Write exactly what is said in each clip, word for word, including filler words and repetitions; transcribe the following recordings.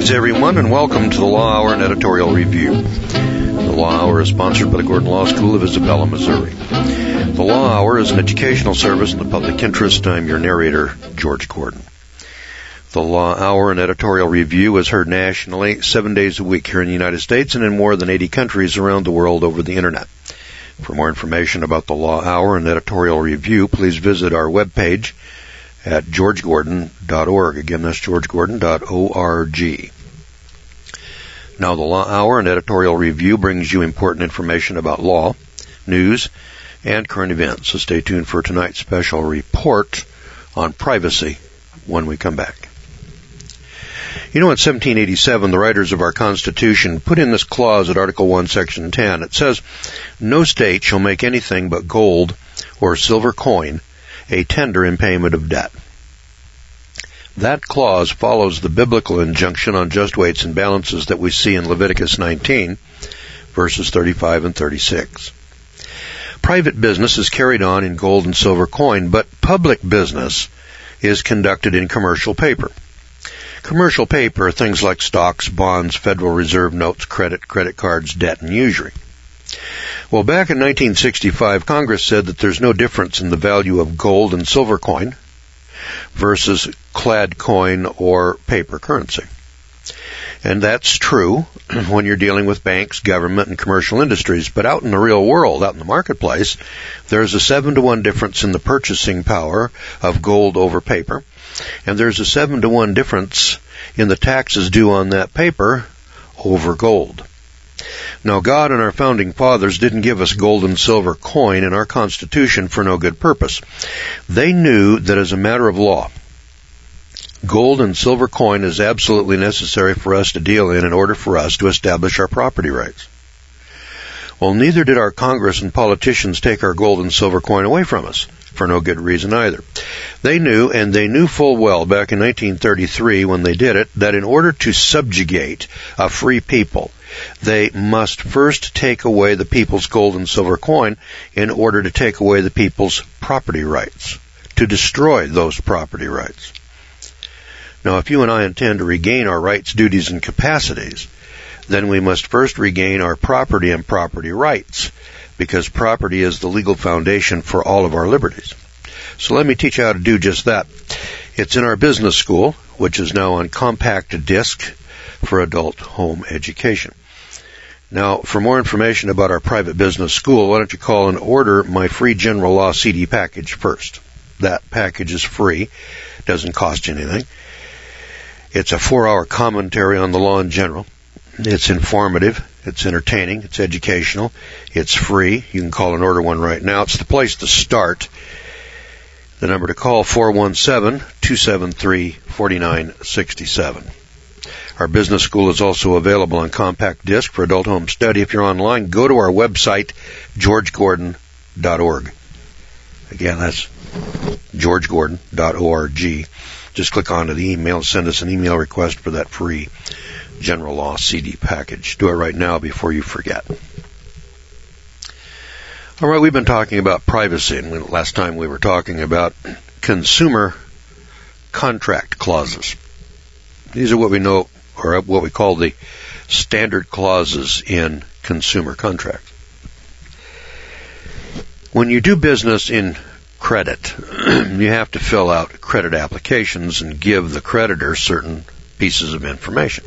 Greetings, everyone, and welcome to the Law Hour and Editorial Review. The Law Hour is sponsored by the Gordon Law School of Isabella, Missouri. The Law Hour is an educational service in the public interest. I'm your narrator, George Gordon. The Law Hour and Editorial Review is heard nationally seven days a week here in the United States and in more than eighty countries around the world over the Internet. For more information about the Law Hour and Editorial Review, please visit our webpage at george gordon dot org. Again, that's george gordon dot org. Now, the Law Hour and Editorial Review brings you important information about law, news, and current events. So stay tuned for tonight's special report on privacy when we come back. You know, in seventeen eighty-seven, the writers of our Constitution put in this clause at Article one, Section ten. It says, "No state shall make anything but gold or silver coin a tender in payment of debt." That clause follows the biblical injunction on just weights and balances that we see in Leviticus nineteen, verses thirty-five and thirty-six. Private business is carried on in gold and silver coin, but public business is conducted in commercial paper. Commercial paper are things like stocks, bonds, Federal Reserve notes, credit, credit cards, debt, and usury. Well, back in nineteen sixty-five, Congress said that there's no difference in the value of gold and silver coin versus clad coin or paper currency. And that's true when you're dealing with banks, government, and commercial industries. But out in the real world, out in the marketplace, there's a seven to one difference in the purchasing power of gold over paper. And there's a seven to one difference in the taxes due on that paper over gold. Now, God and our founding fathers didn't give us gold and silver coin in our Constitution for no good purpose. They knew that as a matter of law, gold and silver coin is absolutely necessary for us to deal in in order for us to establish our property rights. Well, neither did our Congress and politicians take our gold and silver coin away from us, for no good reason either. They knew, and they knew full well back in nineteen thirty-three when they did it, that in order to subjugate a free people, they must first take away the people's gold and silver coin in order to take away the people's property rights, to destroy those property rights. Now, if you and I intend to regain our rights, duties, and capacities, then we must first regain our property and property rights, because property is the legal foundation for all of our liberties. So let me teach you how to do just that. It's in our business school, which is now on compact disc for adult home education. Now, for more information about our private business school, why don't you call and order my free general law C D package first. That package is free, doesn't cost you anything. It's a four-hour commentary on the law in general. It's informative, it's entertaining, it's educational, it's free. You can call and order one right now. It's the place to start. The number to call, four one seven, two seven three, four nine six seven. Our business school is also available on compact disc for adult home study. If you're online, go to our website, george gordon dot org. Again, that's george gordon dot org. Just click onto the email and send us an email request for that free general law C D package. Do it right now before you forget. All right, we've been talking about privacy, and last time we were talking about consumer contract clauses. These are what we know, or what we call the standard clauses in consumer contracts. When you do business in credit, you have to fill out credit applications and give the creditor certain pieces of information.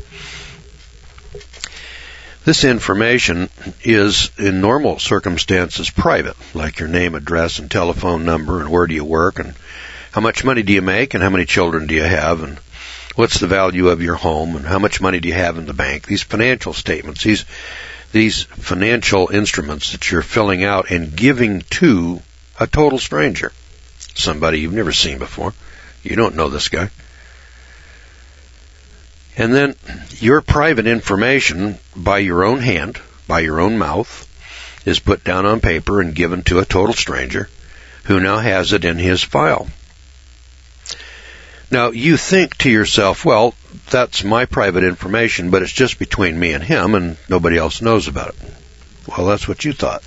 This information is, in normal circumstances, private, like your name, address, and telephone number, and where do you work, and how much money do you make, and how many children do you have, and what's the value of your home, and how much money do you have in the bank. These financial statements, these these financial instruments that you're filling out and giving to a total stranger, somebody you've never seen before. You don't know this guy. And then your private information, by your own hand, by your own mouth, is put down on paper and given to a total stranger who now has it in his file. Now, you think to yourself, well, that's my private information, but it's just between me and him, and nobody else knows about it. Well, that's what you thought.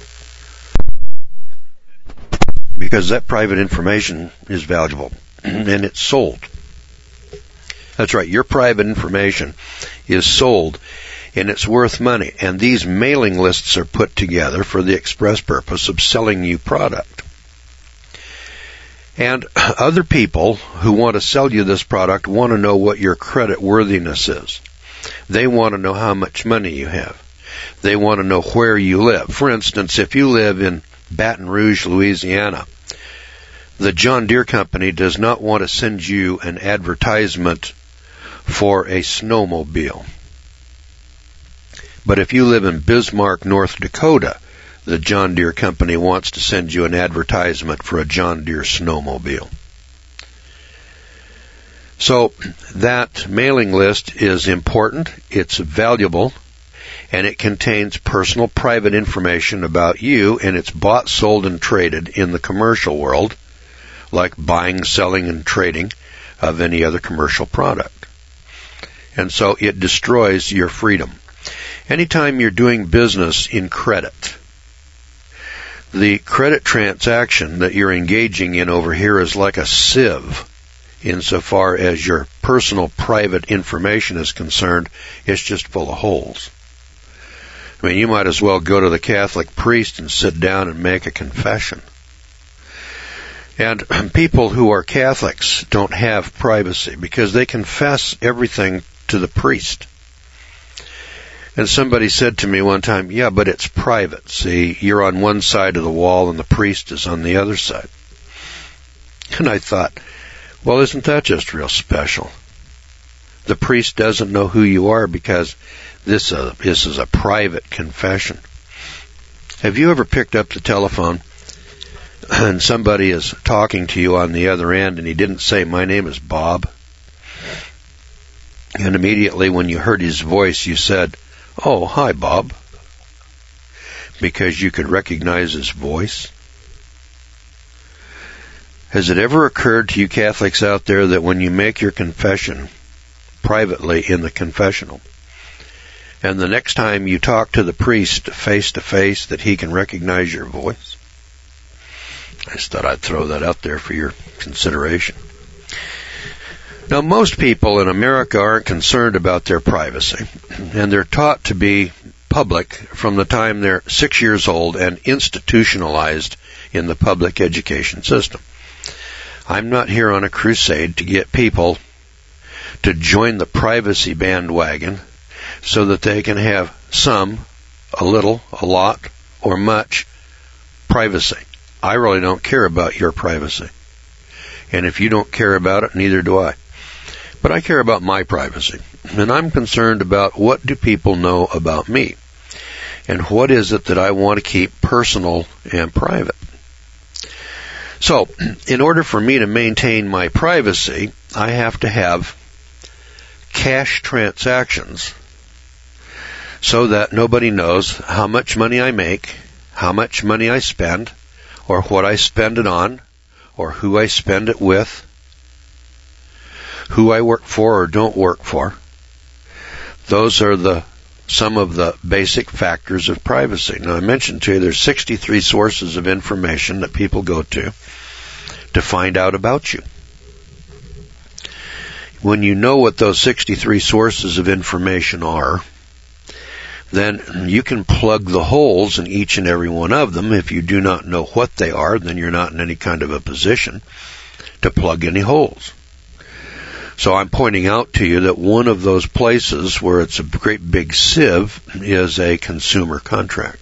Because that private information is valuable, and it's sold. That's right. Your private information is sold, and it's worth money. And these mailing lists are put together for the express purpose of selling you product. And other people who want to sell you this product want to know what your credit worthiness is. They want to know how much money you have. They want to know where you live. For instance, if you live in Baton Rouge, Louisiana, the John Deere Company does not want to send you an advertisement for a snowmobile. But if you live in Bismarck, North Dakota, the John Deere Company wants to send you an advertisement for a John Deere snowmobile. So that mailing list is important, it's valuable, and it contains personal private information about you, and it's bought, sold, and traded in the commercial world, like buying, selling, and trading of any other commercial product. And so it destroys your freedom. Anytime you're doing business in credit, the credit transaction that you're engaging in over here is like a sieve insofar as your personal private information is concerned. It's just full of holes. I mean, you might as well go to the Catholic priest and sit down and make a confession. And people who are Catholics don't have privacy because they confess everything to the priest. And somebody said to me one time, yeah, but it's private. See, you're on one side of the wall and the priest is on the other side. And I thought, well, isn't that just real special? The priest doesn't know who you are because this, uh, this is a private confession. Have you ever picked up the telephone and somebody is talking to you on the other end and he didn't say, my name is Bob? And immediately when you heard his voice, you said, oh, hi, Bob, because you could recognize his voice. Has it ever occurred to you Catholics out there that when you make your confession privately in the confessional, and the next time you talk to the priest face to face, that he can recognize your voice? I just thought I'd throw that out there for your consideration. Now, most people in America aren't concerned about their privacy, and they're taught to be public from the time they're six years old and institutionalized in the public education system. I'm not here on a crusade to get people to join the privacy bandwagon so that they can have some, a little, a lot, or much privacy. I really don't care about your privacy. And if you don't care about it, neither do I. But I care about my privacy, and I'm concerned about what do people know about me, and what is it that I want to keep personal and private. So, in order for me to maintain my privacy, I have to have cash transactions so that nobody knows how much money I make, how much money I spend, or what I spend it on, or who I spend it with, who I work for or don't work for. Those are the some of the basic factors of privacy. Now, I mentioned to you there's sixty-three sources of information that people go to to find out about you. When you know what those sixty-three sources of information are, then you can plug the holes in each and every one of them. If you do not know what they are, then you're not in any kind of a position to plug any holes. So I'm pointing out to you that one of those places where it's a great big sieve is a consumer contract.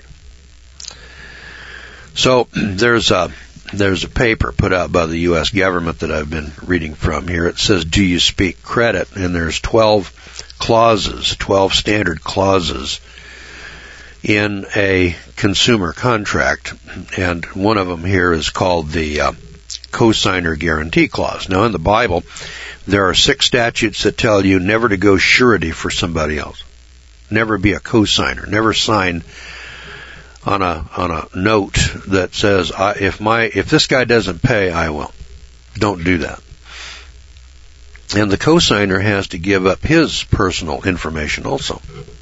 So there's a there's a paper put out by the U S government that I've been reading from here. It says, do you speak credit? And there's twelve clauses, twelve standard clauses in a consumer contract. And one of them here is called the uh, cosigner guarantee clause. Now, in the Bible, there are six statutes that tell you never to go surety for somebody else. Never be a cosigner. Never sign on a on a note that says, I, if my if this guy doesn't pay, I will. Don't do that. And the cosigner has to give up his personal information also.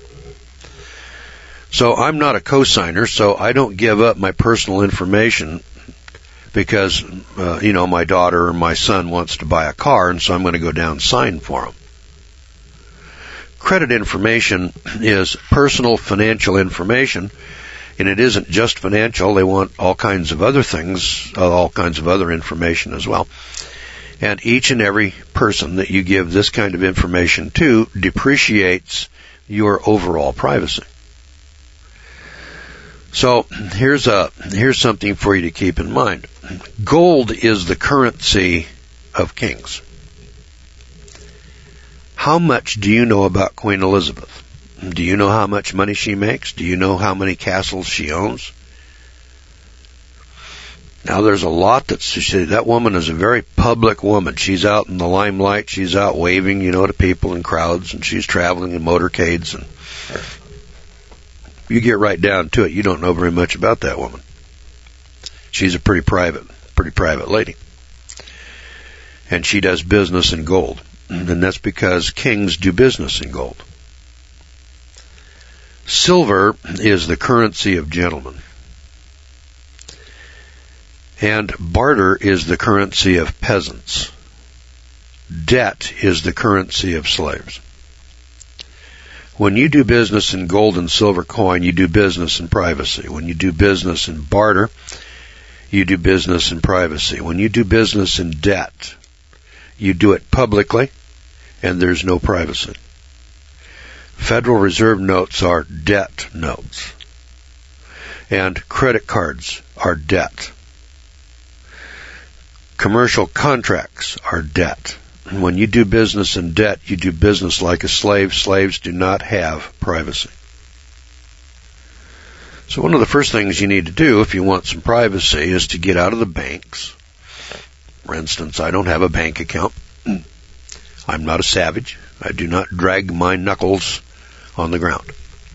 So I'm not a cosigner, so I don't give up my personal information because, uh, you know, my daughter or my son wants to buy a car, and so I'm going to go down and sign for him. Credit information is personal financial information, and it isn't just financial. They want all kinds of other things, all kinds of other information as well. And each and every person that you give this kind of information to depreciates your overall privacy. So here's a here's something for you to keep in mind. Gold is the currency of kings. How much do you know about Queen Elizabeth? Do you know how much money she makes? Do you know how many castles she owns? Now, there's a lot that's, she, that woman is a very public woman. She's out in the limelight. She's out waving, you know, to people in crowds, and she's traveling in motorcades. And you get right down to it, you don't know very much about that woman. She's a pretty private, pretty private lady. And she does business in gold. And that's because kings do business in gold. Silver is the currency of gentlemen. And barter is the currency of peasants. Debt is the currency of slaves. When you do business in gold and silver coin, you do business in privacy. When you do business in barter, you do business in privacy. When you do business in debt, you do it publicly, and there's no privacy. Federal Reserve notes are debt notes, and credit cards are debt. Commercial contracts are debt. When you do business in debt, you do business like a slave. Slaves do not have privacy. So one of the first things you need to do if you want some privacy is to get out of the banks. For instance, I don't have a bank account. I'm not a savage. I do not drag my knuckles on the ground.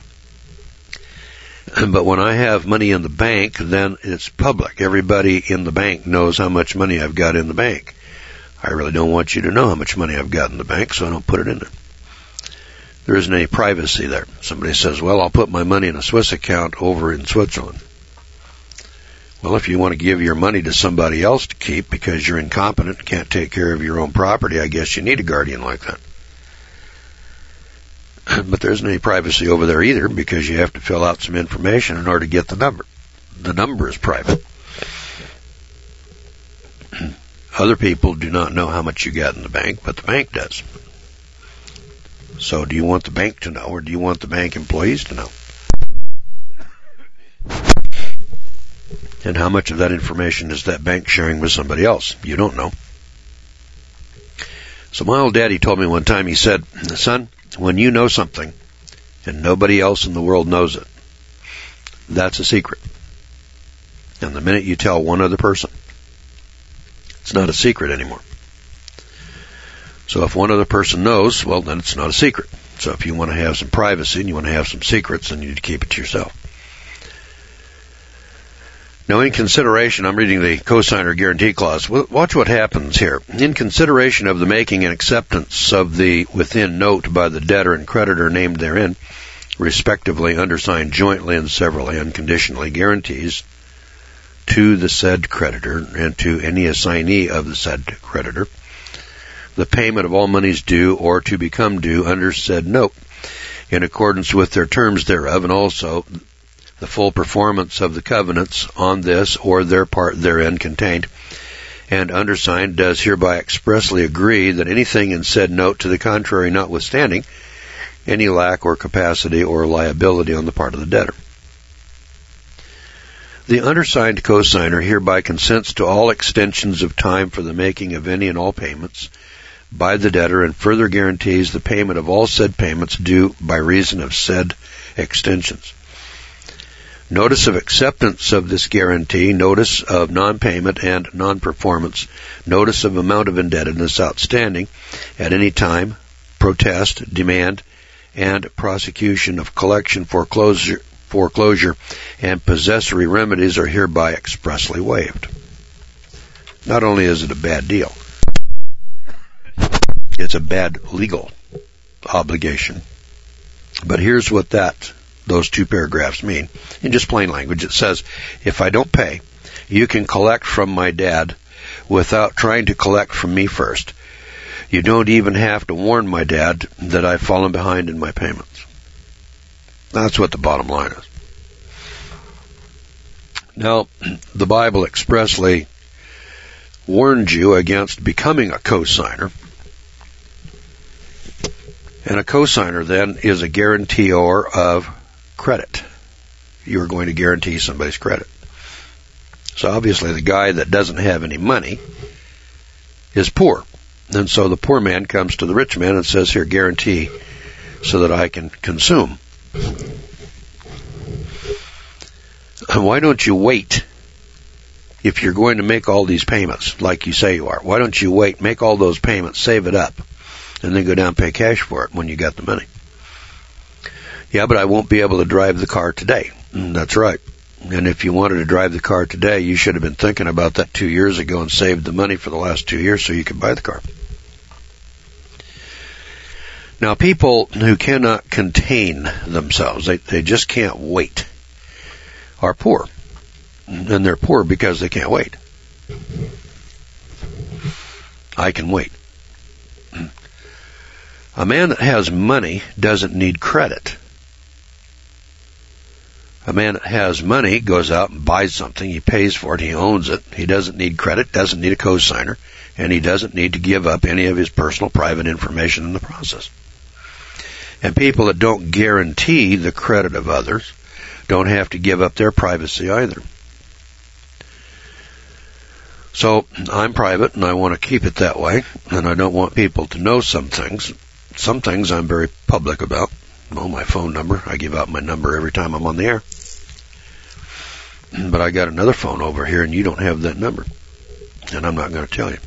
But when I have money in the bank, then it's public. Everybody in the bank knows how much money I've got in the bank. I really don't want you to know how much money I've got in the bank, so I don't put it in there. There isn't any privacy there. Somebody says, well, I'll put my money in a Swiss account over in Switzerland. Well, if you want to give your money to somebody else to keep because you're incompetent and can't take care of your own property, I guess you need a guardian like that. But there isn't any privacy over there either because you have to fill out some information in order to get the number. The number is private. Other people do not know how much you got in the bank, but the bank does. So do you want the bank to know, or do you want the bank employees to know? And how much of that information is that bank sharing with somebody else? You don't know. So my old daddy told me one time, he said, son, when you know something and nobody else in the world knows it, that's a secret. And the minute you tell one other person, it's not a secret anymore. So if one other person knows, well, then it's not a secret. So if you want to have some privacy and you want to have some secrets, then you need to keep it to yourself. Now, in consideration, I'm reading the cosigner guarantee clause. Watch what happens here. In consideration of the making and acceptance of the within note by the debtor and creditor named therein, respectively undersigned jointly and severally unconditionally guarantees to the said creditor and to any assignee of the said creditor the payment of all monies due or to become due under said note in accordance with their terms thereof, and also the full performance of the covenants on this or their part therein contained, and undersigned does hereby expressly agree that anything in said note to the contrary notwithstanding, any lack or capacity or liability on the part of the debtor. The undersigned cosigner hereby consents to all extensions of time for the making of any and all payments by the debtor, and further guarantees the payment of all said payments due by reason of said extensions. Notice of acceptance of this guarantee, notice of non-payment and non-performance, notice of amount of indebtedness outstanding at any time, protest, demand, and prosecution of collection, foreclosure, foreclosure, and possessory remedies are hereby expressly waived. Not only is it a bad deal, it's a bad legal obligation. But here's what that those two paragraphs mean. In just plain language, it says, if I don't pay, you can collect from my dad without trying to collect from me first. You don't even have to warn my dad that I've fallen behind in my payments. That's what the bottom line is. Now, the Bible expressly warned you against becoming a cosigner. And a cosigner then is a guarantor of credit. You are going to guarantee somebody's credit. So obviously the guy that doesn't have any money is poor. And so the poor man comes to the rich man and says, here, guarantee so that I can consume. Why don't you wait if you're going to make all these payments like you say you are? Why don't you wait, make all those payments, save it up, and then go down and pay cash for it when you got the money? Yeah, but I won't be able to drive the car today. Mm, that's right. And if you wanted to drive the car today, you should have been thinking about that two years ago and saved the money for the last two years so you could buy the car. Now, people who cannot contain themselves, they, they just can't wait, are poor. And they're poor because they can't wait. I can wait. A man that has money doesn't need credit. A man that has money goes out and buys something, he pays for it, he owns it, he doesn't need credit, doesn't need a cosigner, and he doesn't need to give up any of his personal private information in the process. And people that don't guarantee the credit of others don't have to give up their privacy either. So I'm private and I want to keep it that way, and I don't want people to know some things. Some things I'm very public about. Well, my phone number, I give out my number every time I'm on the air. But I got another phone over here and you don't have that number. And I'm not going to tell you.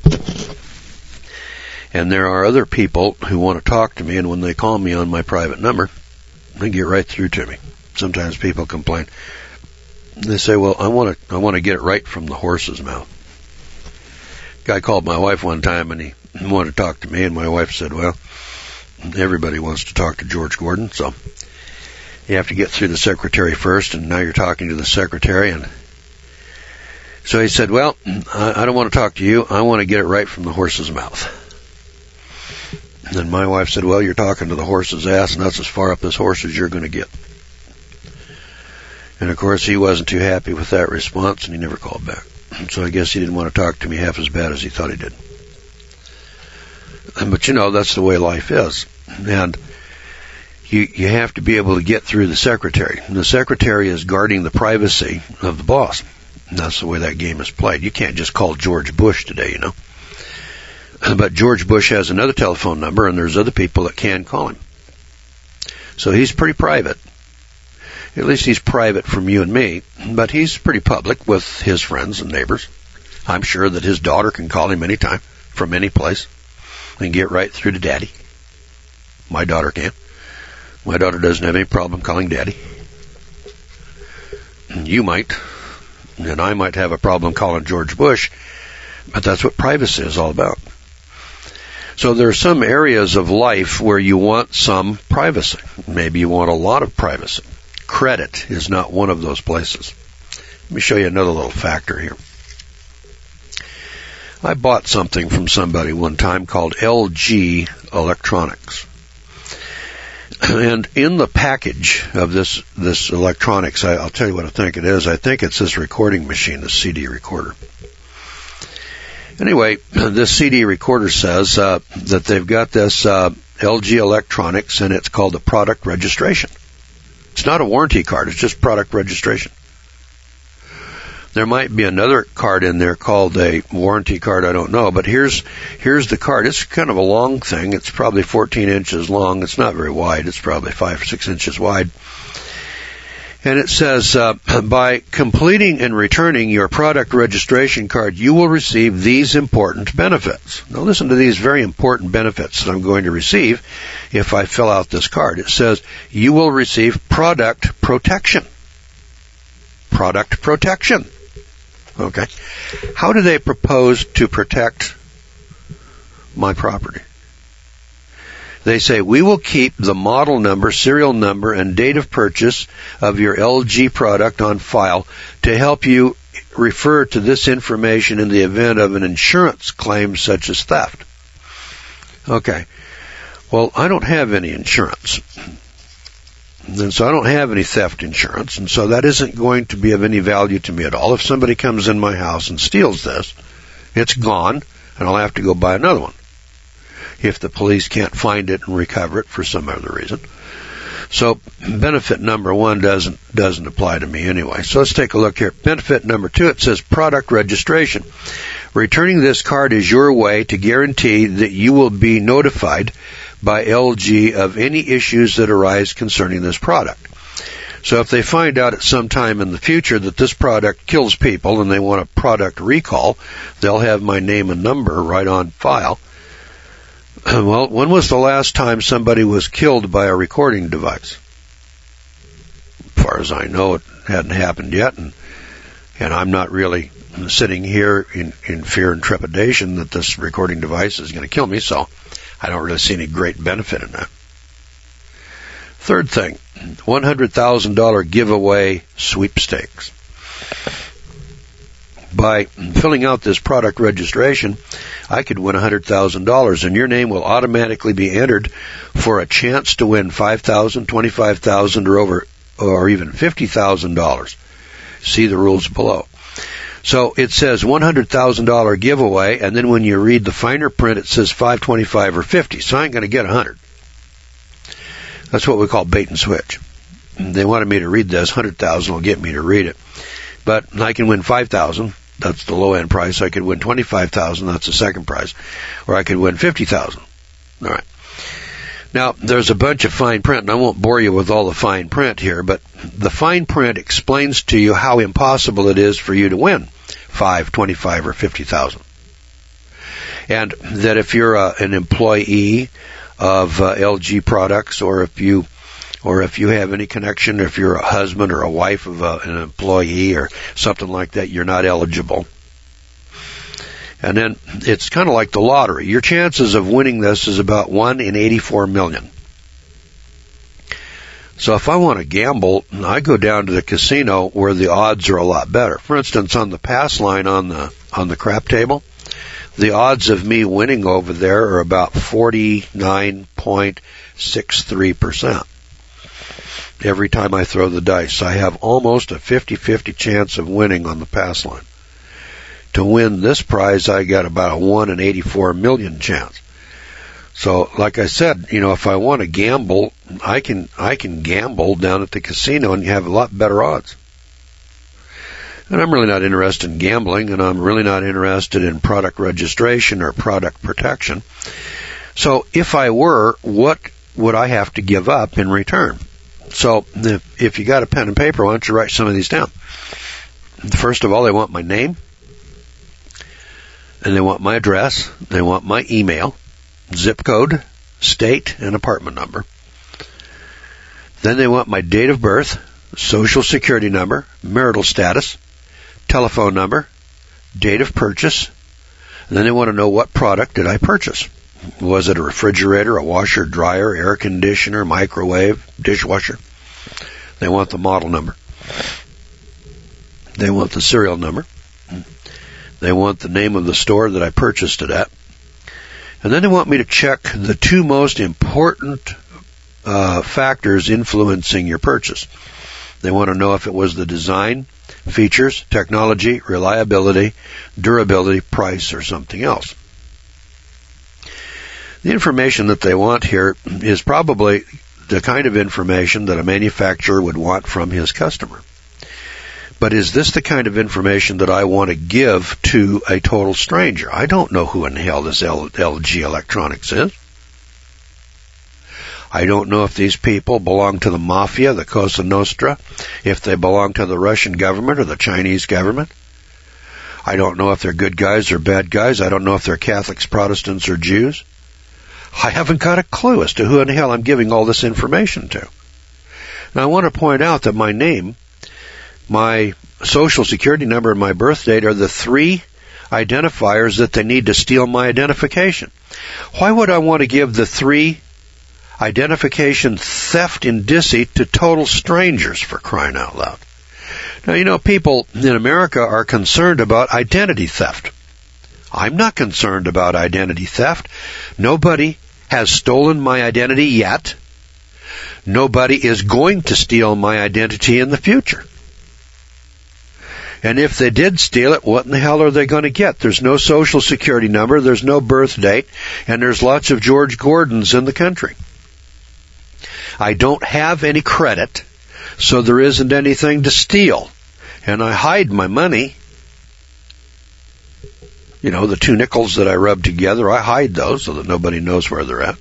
And there are other people who want to talk to me, and when they call me on my private number, they get right through to me. Sometimes people complain. They say, well, I want to I want to get it right from the horse's mouth. Guy called my wife one time and he wanted to talk to me, and my wife said, well, everybody wants to talk to George Gordon, so you have to get through the secretary first, and now you're talking to the secretary. And so he said, well, I don't want to talk to you. I want to get it right from the horse's mouth. And my wife said, well, you're talking to the horse's ass, and that's as far up this horse as you're going to get. And, of course, he wasn't too happy with that response, and he never called back. So I guess he didn't want to talk to me half as bad as he thought he did. But, you know, that's the way life is. And you you have to be able to get through the secretary. And the secretary is guarding the privacy of the boss. And that's the way that game is played. You can't just call George Bush today, you know. But George Bush has another telephone number, and there's other people that can call him. So he's pretty private. At least he's private from you and me, but he's pretty public with his friends and neighbors. I'm sure that his daughter can call him anytime from any place and get right through to Daddy. My daughter can. My daughter doesn't have any problem calling Daddy. You might, and I might have a problem calling George Bush, but that's what privacy is all about. So there are some areas of life where you want some privacy. Maybe you want a lot of privacy. Credit is not one of those places. Let me show you another little factor here. I bought something from somebody one time called L G Electronics. And in the package of this this electronics, I, I'll tell you what I think it is. I think it's this recording machine, the C D recorder. Anyway, this C D recorder says uh, that they've got this uh, L G Electronics, and it's called a product registration. It's not a warranty card. It's just product registration. There might be another card in there called a warranty card. I don't know. But here's here's the card. It's kind of a long thing. It's probably fourteen inches long. It's not very wide. It's probably five or six inches wide. And it says, uh, by completing and returning your product registration card, you will receive these important benefits. Now listen to these very important benefits that I'm going to receive if I fill out this card. It says, you will receive product protection. Product protection. Okay. How do they propose to protect my property? They say, we will keep the model number, serial number, and date of purchase of your L G product on file to help you refer to this information in the event of an insurance claim such as theft. Okay. Well, I don't have any insurance. And so I don't have any theft insurance, and so that isn't going to be of any value to me at all. If somebody comes in my house and steals this, it's gone, and I'll have to go buy another one if the police can't find it and recover it for some other reason. So benefit number one doesn't doesn't apply to me anyway. So let's take a look here. Benefit number two, it says product registration. Returning this card is your way to guarantee that you will be notified by L G of any issues that arise concerning this product. So if they find out at some time in the future that this product kills people and they want a product recall, they'll have my name and number right on file. Well, when was the last time somebody was killed by a recording device? As far as I know, it hadn't happened yet, and and I'm not really sitting here in, in fear and trepidation that this recording device is going to kill me, so I don't really see any great benefit in that. Third thing, one hundred thousand dollars giveaway sweepstakes. By filling out this product registration, I could win one hundred thousand dollars, and your name will automatically be entered for a chance to win five thousand dollars, twenty-five thousand dollars, or over, or even fifty thousand dollars. See the rules below. So it says one hundred thousand dollars giveaway, and then when you read the finer print, it says five, twenty-five, or fifty. So I ain't going to get one hundred. That's what we call bait and switch. They wanted me to read this. one hundred thousand will get me to read it. But I can win five thousand. That's the low-end price. I could win twenty-five thousand. That's the second price. Or I could win fifty thousand. All right. Now, there's a bunch of fine print, and I won't bore you with all the fine print here, but the fine print explains to you how impossible it is for you to win five, twenty-five, or fifty thousand. And that if you're uh, an employee of uh, L G products, or if you or if you have any connection, if you're a husband or a wife of a, an employee or something like that, you're not eligible. And then it's kind of like the lottery. Your chances of winning this is about one in eighty-four million. So if I want to gamble, I go down to the casino where the odds are a lot better. For instance, on the pass line on the on the crap table, the odds of me winning over there are about forty-nine point six three percent. Every time I throw the dice, I have almost a fifty-fifty chance of winning on the pass line. To win this prize, I got about a one in eighty-four million chance. So, like I said, you know, if I want to gamble, I can I can gamble down at the casino and have a lot better odds. And I'm really not interested in gambling, and I'm really not interested in product registration or product protection. So, if I were, what would I have to give up in return? So, if, if you got a pen and paper, why don't you write some of these down? First of all, they want my name, and they want my address, they want my email, zip code, state, and apartment number. Then they want my date of birth, social security number, marital status, telephone number, date of purchase, and then they want to know what product did I purchase. Was it a refrigerator, a washer, dryer, air conditioner, microwave, dishwasher? They want the model number. They want the serial number. They want the name of the store that I purchased it at. And then they want me to check the two most important uh, factors influencing your purchase. They want to know if it was the design, features, technology, reliability, durability, price, or something else. The information that they want here is probably the kind of information that a manufacturer would want from his customer. But is this the kind of information that I want to give to a total stranger? I don't know who in hell this L G Electronics is. I don't know if these people belong to the mafia, the Cosa Nostra, if they belong to the Russian government or the Chinese government. I don't know if they're good guys or bad guys. I don't know if they're Catholics, Protestants, or Jews. I haven't got a clue as to who in hell I'm giving all this information to. Now, I want to point out that my name, my social security number, and my birth date are the three identifiers that they need to steal my identification. Why would I want to give the three identification theft and deceit to total strangers, for crying out loud? Now, you know, people in America are concerned about identity theft. I'm not concerned about identity theft. Nobody has stolen my identity yet. Nobody is going to steal my identity in the future. And if they did steal it, what in the hell are they going to get? There's no social security number, there's no birth date, and there's lots of George Gordons in the country. I don't have any credit, so there isn't anything to steal. And I hide my money. You know, the two nickels that I rub together, I hide those so that nobody knows where they're at.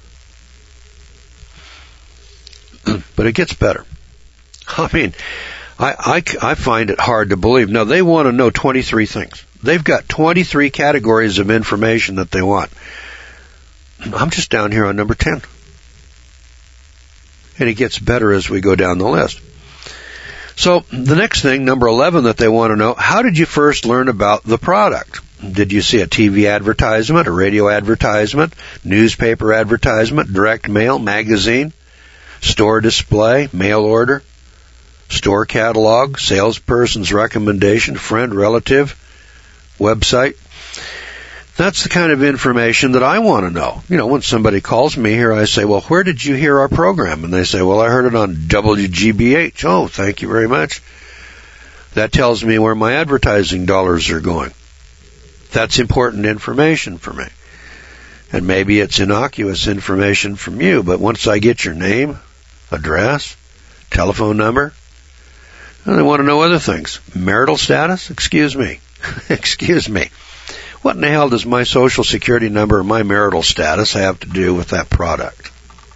But it gets better. I mean, I, I, I find it hard to believe. Now, they want to know twenty-three things. They've got twenty-three categories of information that they want. I'm just down here on number ten. And it gets better as we go down the list. So, the next thing, number eleven, that they want to know, how did you first learn about the product? Did you see a T V advertisement, a radio advertisement, newspaper advertisement, direct mail, magazine, store display, mail order, store catalog, salesperson's recommendation, friend, relative, website? That's the kind of information that I want to know. You know, when somebody calls me here, I say, well, where did you hear our program? And they say, well, I heard it on W G B H. Oh, thank you very much. That tells me where my advertising dollars are going. That's important information for me. And maybe it's innocuous information from you, but once I get your name, address, telephone number, and they want to know other things. Marital status? Excuse me. Excuse me. What in the hell does my social security number or my marital status have to do with that product?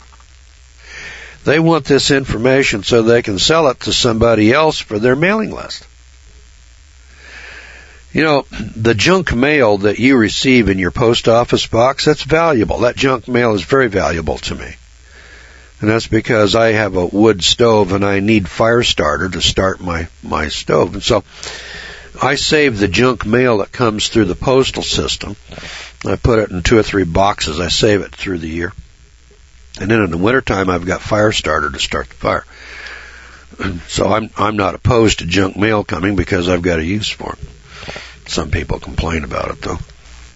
They want this information so they can sell it to somebody else for their mailing list. You know, the junk mail that you receive in your post office box, that's valuable. That junk mail is very valuable to me. And that's because I have a wood stove and I need fire starter to start my, my stove. And so I save the junk mail that comes through the postal system. I put it in two or three boxes. I save it through the year. And then in the wintertime, I've got fire starter to start the fire. And so I'm, I'm not opposed to junk mail coming because I've got a use for it. Some people complain about it, though.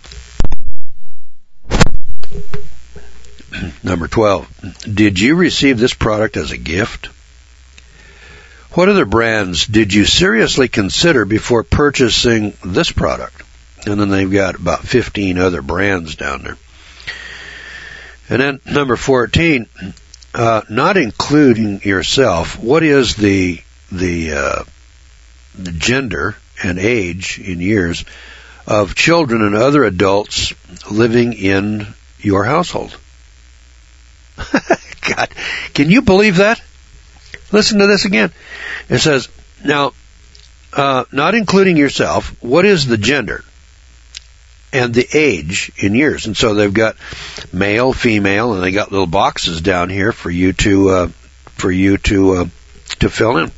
Number twelve. Did you receive this product as a gift? What other brands did you seriously consider before purchasing this product? And then they've got about fifteen other brands down there. And then number fourteen, uh, not including yourself, what is the the, uh, the gender and age in years of children and other adults living in your household? God, can you believe that? Listen to this again. It says, now, uh, not including yourself, what is the gender and the age in years? And so they've got male, female, and they got little boxes down here for you to uh, for you to uh, to fill in.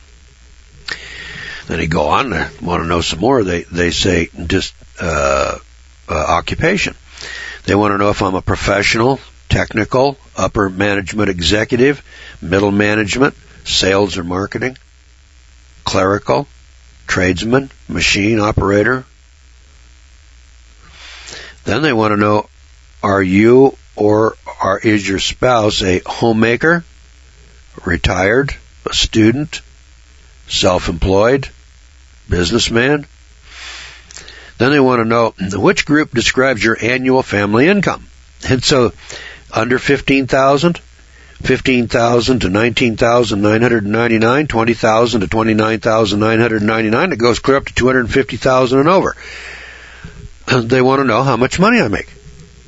Then they go on. They want to know some more. They they say just uh, uh, occupation. They want to know if I'm a professional, technical, upper management executive, middle management, sales or marketing, clerical, tradesman, machine operator. Then they want to know, are you or are, is your spouse a homemaker, retired, a student, self-employed, businessman? Then they want to know which group describes your annual family income. And so under fifteen thousand, fifteen thousand to nineteen thousand nine hundred ninety-nine, twenty thousand to twenty-nine thousand nine hundred ninety-nine, it goes clear up to two hundred fifty thousand and over. They want to know how much money I make.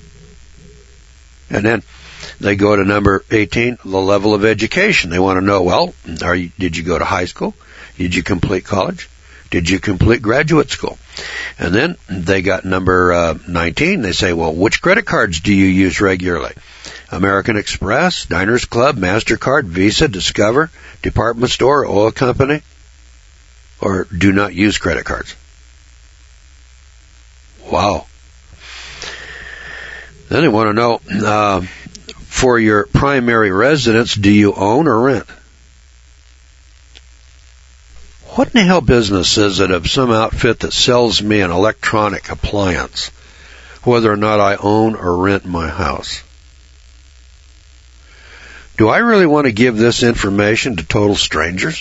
And then they go to number eighteen, the level of education. They want to know, well, are you, did you go to high school? Did you complete college? Did you complete graduate school? And then they got number uh, nineteen. They say, well, which credit cards do you use regularly? American Express, Diners Club, MasterCard, Visa, Discover, Department Store, Oil Company, or do not use credit cards? Wow. Then they want to know, uh, for your primary residence, do you own or rent? what in the hell business is it of some outfit that sells me an electronic appliance, whether or not I own or rent my house? Do I really want to give this information to total strangers?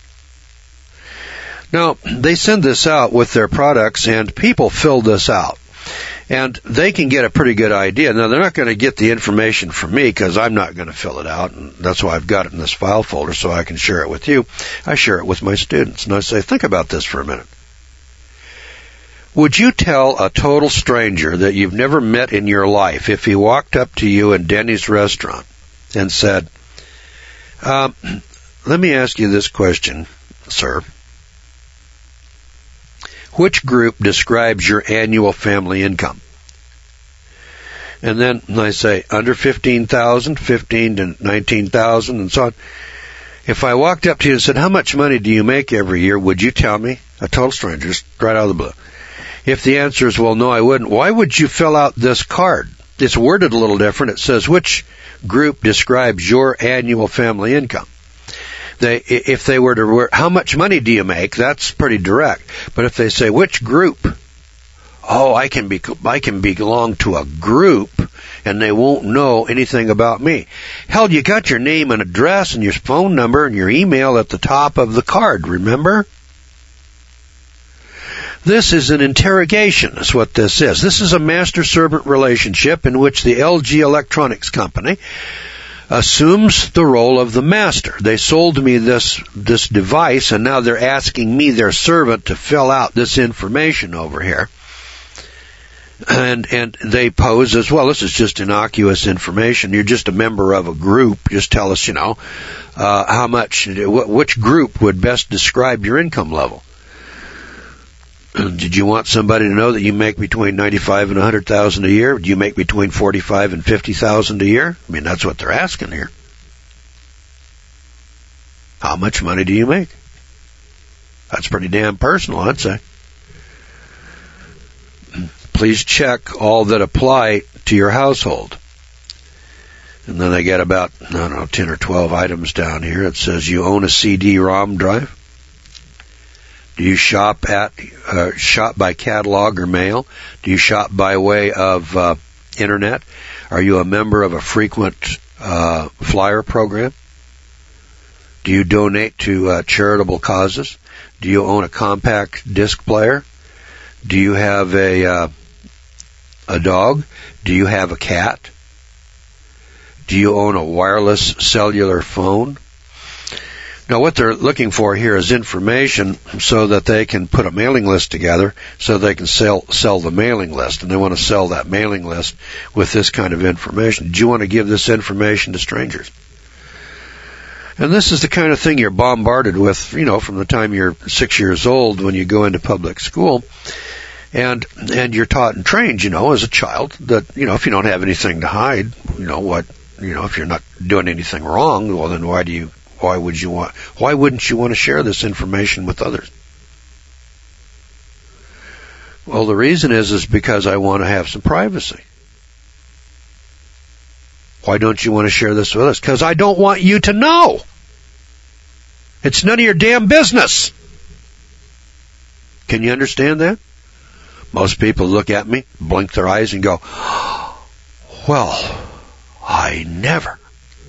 Now, they send this out with their products, and people fill this out. And they can get a pretty good idea. Now, they're not going to get the information from me because I'm not going to fill it out, and that's why I've got it in this file folder so I can share it with you. I share it with my students, and I say, think about this for a minute. Would you tell a total stranger that you've never met in your life if he walked up to you in Denny's restaurant and said, um, let me ask you this question, sir. Which group describes your annual family income? And then I say under fifteen thousand, fifteen to nineteen thousand, and so on. If I walked up to you and said, how much money do you make every year, would you tell me? A total stranger, just right out of the blue. If the answer is, well, no, I wouldn't, why would you fill out this card? It's worded a little different. It says, which group describes your annual family income? They, if they were to, how much money do you make? That's pretty direct. But if they say, which group? Oh, I can be, I can belong to a group, and they won't know anything about me. Hell, you got your name and address and your phone number and your email at the top of the card, remember? This is an interrogation, is what this is. This is a master-servant relationship in which the L G Electronics Company assumes the role of the master. They sold me this this device, and now they're asking me, their servant, to fill out this information over here. And and they pose as, well, this is just innocuous information. You're just a member of a group. Just tell us, you know, uh, how much, which group would best describe your income level. Did you want somebody to know that you make between ninety-five and one hundred thousand a year? Do you make between forty-five and fifty thousand a year? I mean, that's what they're asking here. How much money do you make? That's pretty damn personal, I'd say. Please check all that apply to your household. And then I get about, I don't know, ten or twelve items down here. It says you own a C D ROM drive. Do you shop at uh, shop by catalog or mail? Do you shop by way of uh, internet? Are you a member of a frequent uh, flyer program? Do you donate to uh, charitable causes? Do you own a compact disc player? Do you have a uh, a dog? Do you have a cat? Do you own a wireless cellular phone? Now, what they're looking for here is information so that they can put a mailing list together so they can sell sell the mailing list, and they want to sell that mailing list with this kind of information. Do you want to give this information to strangers? And this is the kind of thing you're bombarded with, you know, from the time you're six years old when you go into public school. And and you're taught and trained, you know, as a child that, you know, if you don't have anything to hide, you know, what, you know, if you're not doing anything wrong, well, then why do you Why would you want, why wouldn't you want to share this information with others? Well, the reason is, is because I want to have some privacy. Why don't you want to share this with us? Because I don't want you to know. It's none of your damn business. Can you understand that? Most people look at me, blink their eyes, and go, well, I never.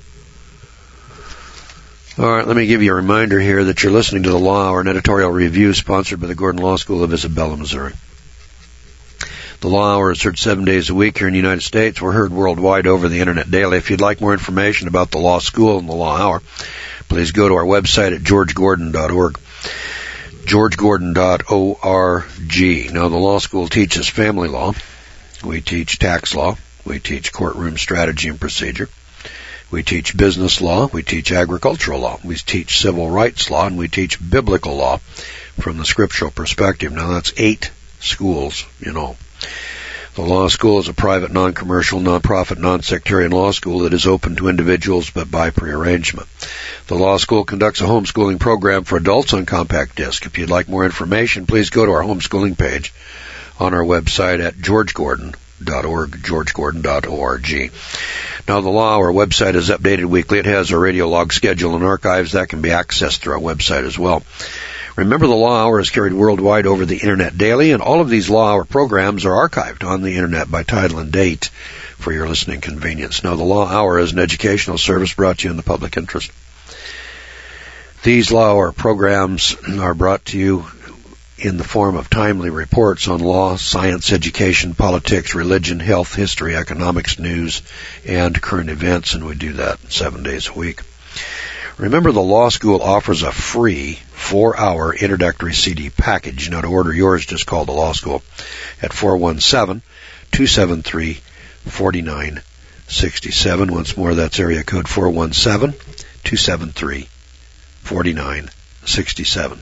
All right, let me give you a reminder here that you're listening to the Law Hour, an editorial review sponsored by the Gordon Law School of Isabella, Missouri. The Law Hour is heard seven days a week here in the United States. We're heard worldwide over the Internet daily. If you'd like more information about the Law School and the Law Hour, please go to our website at george gordon dot org. george gordon dot org. Now, the Law School teaches family law. We teach tax law. We teach courtroom strategy and procedure. We teach business law, we teach agricultural law, we teach civil rights law, and we teach biblical law from the scriptural perspective. Now, that's eight schools, you know. The law school is a private, non-commercial, non-profit, non-sectarian law school that is open to individuals but by prearrangement. The law school conducts a homeschooling program for adults on compact disc. If you'd like more information, please go to our homeschooling page on our website at george gordon dot org, george gordon dot org. Now, the Law Hour website is updated weekly. It has a radio log schedule and archives that can be accessed through our website as well. Remember, the Law Hour is carried worldwide over the Internet daily, and all of these Law Hour programs are archived on the Internet by title and date for your listening convenience. Now, the Law Hour is an educational service brought to you in the public interest. These Law Hour programs are brought to you in the form of timely reports on law, science, education, politics, religion, health, history, economics, news, and current events, and we do that seven days a week. Remember, the law school offers a free four-hour introductory C D package. Now, to order yours, just call the law school at four one seven, two seven three, four nine six seven. Once more, that's area code four one seven, two seven three, four nine six seven.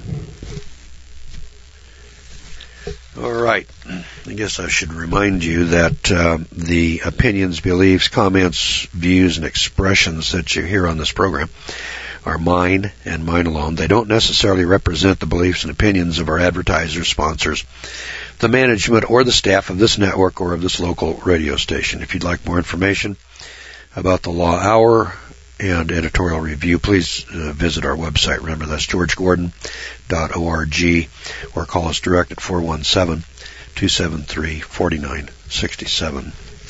All right. I guess I should remind you that uh, the opinions, beliefs, comments, views, and expressions that you hear on this program are mine and mine alone. They don't necessarily represent the beliefs and opinions of our advertisers, sponsors, the management, or the staff of this network or of this local radio station. If you'd like more information about the Law Hour and editorial review, please uh, visit our website. Remember, that's george gordon dot org, or call us direct at four one seven, two seven three, four nine six seven.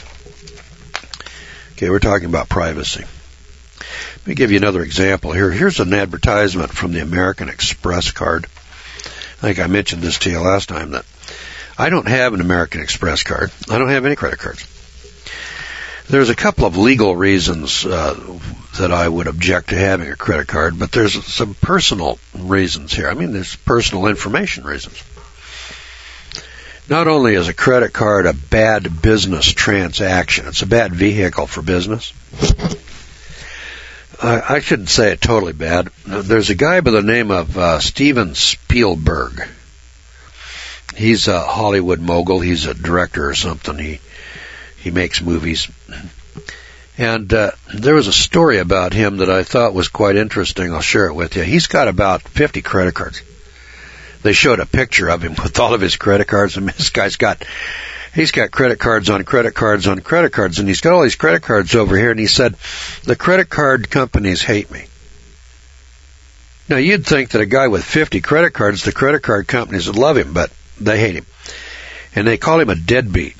Okay, we're talking about privacy. Let me give you another example here. Here's an advertisement from the American Express card. I think I mentioned this to you last time, that I don't have an American Express card. I don't have any credit cards. There's a couple of legal reasons uh, that I would object to having a credit card, but there's some personal reasons here. I mean, there's personal information reasons. Not only is a credit card a bad business transaction, it's a bad vehicle for business. I, I shouldn't say it totally bad. There's a guy by the name of uh, Steven Spielberg. He's a Hollywood mogul. He's a director or something. He he makes movies. And uh, there was a story about him that I thought was quite interesting. I'll share it with you. He's got about fifty credit cards. They showed a picture of him with all of his credit cards. I mean, this guy's got, he's got credit cards on credit cards on credit cards, and he's got all these credit cards over here, and he said, the credit card companies hate me. Now, you'd think that a guy with fifty credit cards, the credit card companies would love him, but they hate him. And they call him a deadbeat.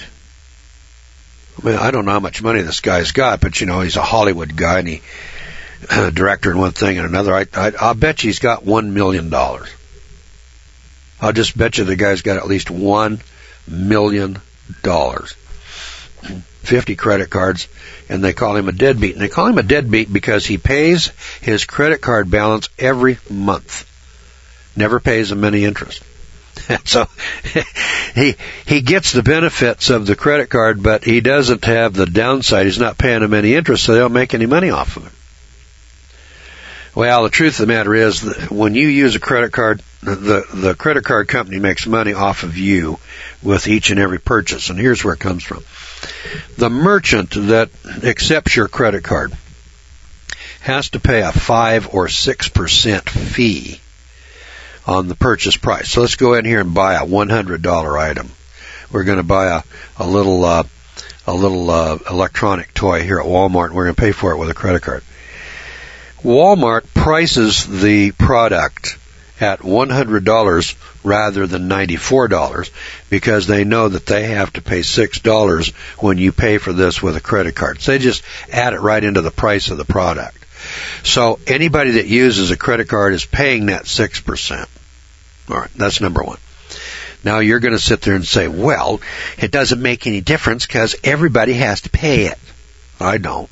I mean, I don't know how much money this guy's got, but, you know, he's a Hollywood guy, and he, uh, director in one thing and another. I, I, I'll bet you he's got one million dollars. I'll just bet you the guy's got at least one million dollars. fifty credit cards, and they call him a deadbeat. And they call him a deadbeat because he pays his credit card balance every month. Never pays them any interest. So he he gets the benefits of the credit card, but he doesn't have the downside. He's not paying them any interest, so they don't make any money off of him. Well, the truth of the matter is that when you use a credit card, the, the credit card company makes money off of you with each and every purchase. And here's where it comes from. The merchant that accepts your credit card has to pay a five or six percent fee on the purchase price. So let's go in here and buy a one hundred dollar item. We're going to buy a, a little, uh, a little, uh, electronic toy here at Walmart, and we're going to pay for it with a credit card. Walmart prices the product at one hundred dollars rather than ninety-four dollars because they know that they have to pay six dollars when you pay for this with a credit card. So they just add it right into the price of the product. So anybody that uses a credit card is paying that six percent. All right, that's number one. Now you're going to sit there and say, well, it doesn't make any difference because everybody has to pay it. I don't.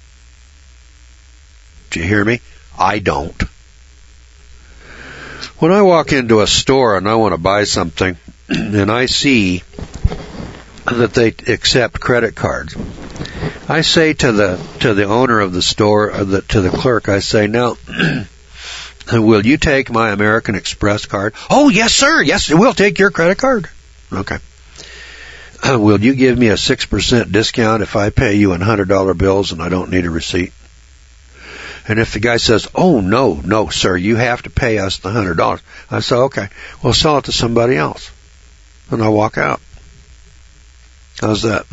Do you hear me? I don't. When I walk into a store and I want to buy something and I see that they accept credit cards, I say to the to the owner of the store, or the, to the clerk, I say, now, will you take my American Express card? Oh, yes, sir. Yes, we'll take your credit card. Okay. Uh, will you give me a six percent discount if I pay you in one hundred dollar bills and I don't need a receipt? And if the guy says, oh, no, no, sir, you have to pay us the one hundred dollars, I say, okay, well, sell it to somebody else. And I walk out. How's that?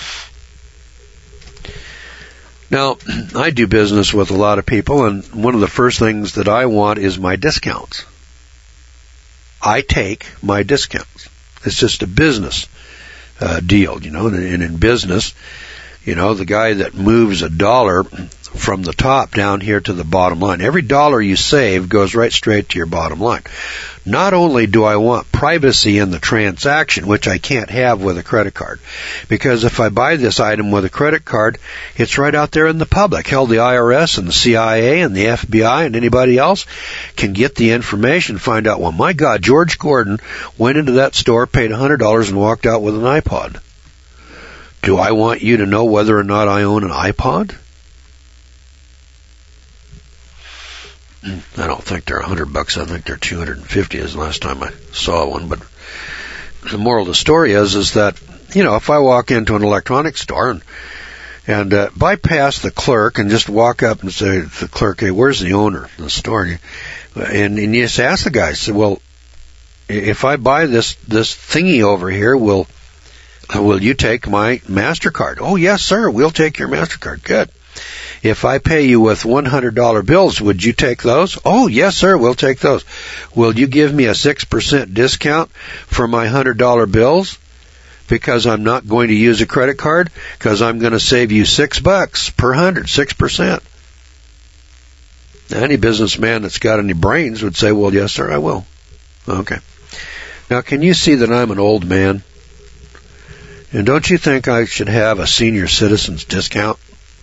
Now, I do business with a lot of people, and one of the first things that I want is my discounts. I take my discounts. It's just a business uh, deal, you know, and, and in business, you know, the guy that moves a dollar from the top down here to the bottom line, every dollar you save goes right straight to your bottom line. Not only do I want privacy in the transaction, which I can't have with a credit card, because if I buy this item with a credit card, it's right out there in the public. Hell, the I R S and the C I A and the F B I and anybody else can get the information, find out, well, my God, George Gordon went into that store, paid one hundred dollars and walked out with an iPod. Do I want you to know whether or not I own an iPod? I don't think they're a hundred bucks. I think they're two hundred fifty is the last time I saw one. But the moral of the story is, is that, you know, if I walk into an electronics store and, and uh, bypass the clerk and just walk up and say to the clerk, hey, where's the owner of the store? And, and you just ask the guy, say, well, if I buy this, this thingy over here, will, will you take my MasterCard? Oh, yes, sir. We'll take your MasterCard. Good. If I pay you with one hundred dollar bills, would you take those? Oh, yes, sir, we'll take those. Will you give me a six percent discount for my one hundred dollar bills? Because I'm not going to use a credit card? Because I'm going to save you six bucks per hundred, six percent. Any businessman that's got any brains would say, well, yes, sir, I will. Okay. Now, can you see that I'm an old man? And don't you think I should have a senior citizen's discount?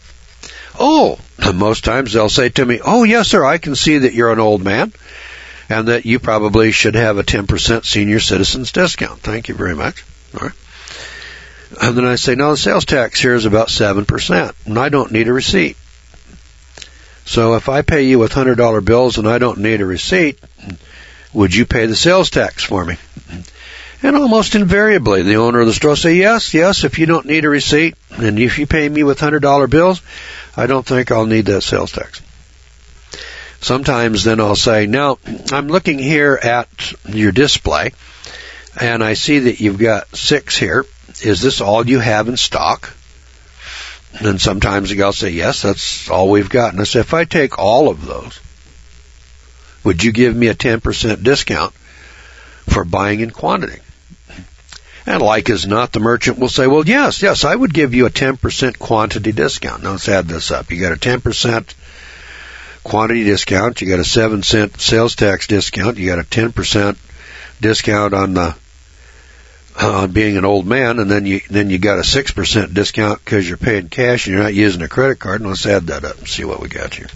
Oh, most times they'll say to me, oh, yes, sir, I can see that you're an old man and that you probably should have a ten percent senior citizen's discount. Thank you very much. All right. And then I say, no, the sales tax here is about seven percent, and I don't need a receipt. So if I pay you with one hundred dollar bills and I don't need a receipt, would you pay the sales tax for me? And almost invariably, the owner of the store will say, yes, yes, if you don't need a receipt, and if you pay me with one hundred dollar bills, I don't think I'll need that sales tax. Sometimes then I'll say, now, I'm looking here at your display, and I see that you've got six here. Is this all you have in stock? And sometimes the guy will say, yes, that's all we've got. And I say, if I take all of those, would you give me a ten percent discount for buying in quantity? And like as not, the merchant will say, well, yes, yes, I would give you a ten percent quantity discount. Now let's add this up. You got a ten percent quantity discount. You got a seven cent sales tax discount. You got a ten percent discount on the, uh, on being an old man. And then you, then you got a six percent discount because you're paying cash and you're not using a credit card. And let's add that up and see what we got here.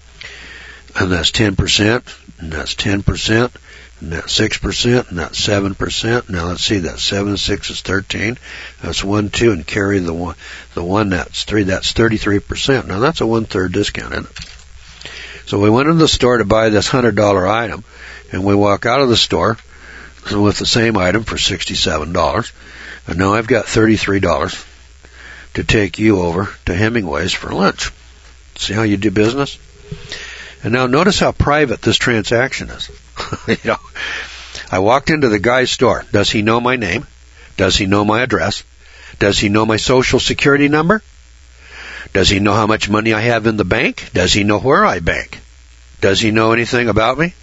And that's ten percent, and that's ten percent. And that's six percent, and that's seven percent. Now let's see, that's seven, six is thirteen. That's one, two, and carry the one, the one that's three, that's thirty-three percent. Now that's a one-third discount, isn't it? So we went into the store to buy this one hundred dollar item, and we walk out of the store with the same item for sixty-seven dollars. And now I've got thirty-three dollars to take you over to Hemingway's for lunch. See how you do business? And now notice how private this transaction is. You know, I walked into the guy's store. Does he know my name? Does he know my address? Does he know my social security number? Does he know how much money I have in the bank? Does he know where I bank? Does he know anything about me?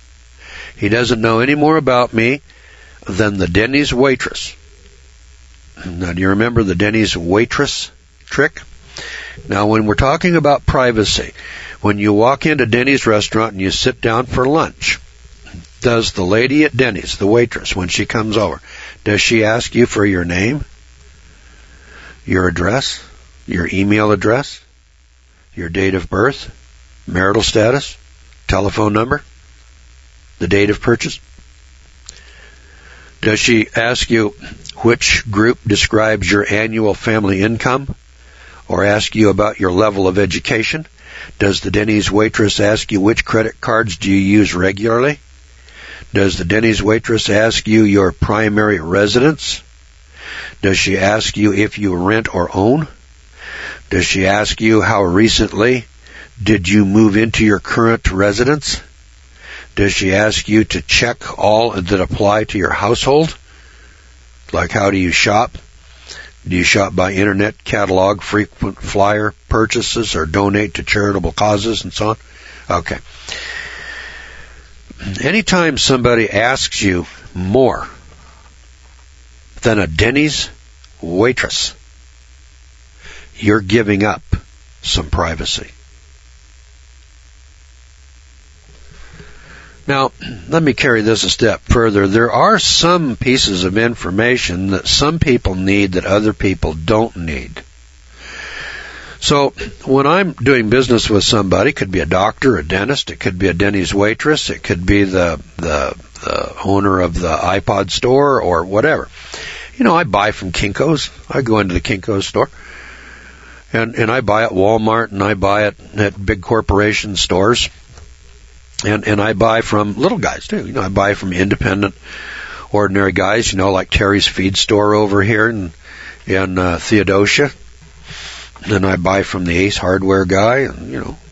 He doesn't know any more about me than the Denny's waitress. Now, do you remember the Denny's waitress trick? Now, when we're talking about privacy, when you walk into Denny's restaurant and you sit down for lunch, does the lady at Denny's, the waitress, when she comes over, does she ask you for your name, your address, your email address, your date of birth, marital status, telephone number, the date of purchase? Does she ask you which group describes your annual family income, or ask you about your level of education? Does the Denny's waitress ask you which credit cards do you use regularly? Does the Denny's waitress ask you your primary residence? Does she ask you if you rent or own? Does she ask you how recently did you move into your current residence? Does she ask you to check all that apply to your household? Like, how do you shop? Do you shop by internet, catalog, frequent flyer purchases, or donate to charitable causes and so on? Okay. anytime somebody asks you more than a Denny's waitress, you're giving up some privacy. Now, let me carry this a step further. There are some pieces of information that some people need that other people don't need. So, when I'm doing business with somebody, it could be a doctor, a dentist, it could be a Denny's waitress, it could be the, the, the owner of the iPod store or whatever. You know, I buy from Kinko's. I go into the Kinko's store. And, and I buy at Walmart, and I buy it at big corporation stores. And, and I buy from little guys, too. You know, I buy from independent, ordinary guys, you know, like Terry's Feed Store over here in, in uh, Theodosia. And I buy from the Ace Hardware guy, and, you know.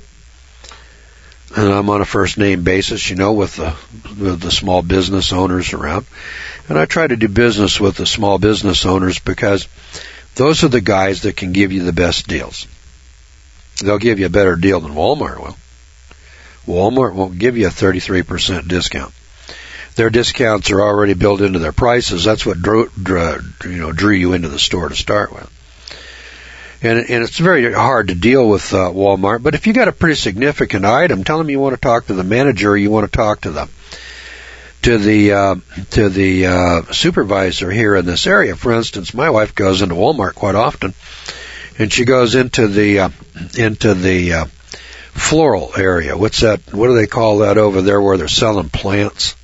And I'm on a first-name basis, you know, with the, with the small business owners around. And I try to do business with the small business owners because those are the guys that can give you the best deals. They'll give you a better deal than Walmart will. Walmart won't give you a thirty-three percent discount. Their discounts are already built into their prices. That's what drew, drew, you know, drew you into the store to start with. And, and it's very hard to deal with uh, Walmart. But if you got a pretty significant item, tell them you want to talk to the manager, or you want to talk to the to the uh, to the uh, supervisor here in this area. For instance, my wife goes into Walmart quite often, and she goes into the uh, into the uh, floral area. What's that? What do they call that over there where they're selling plants?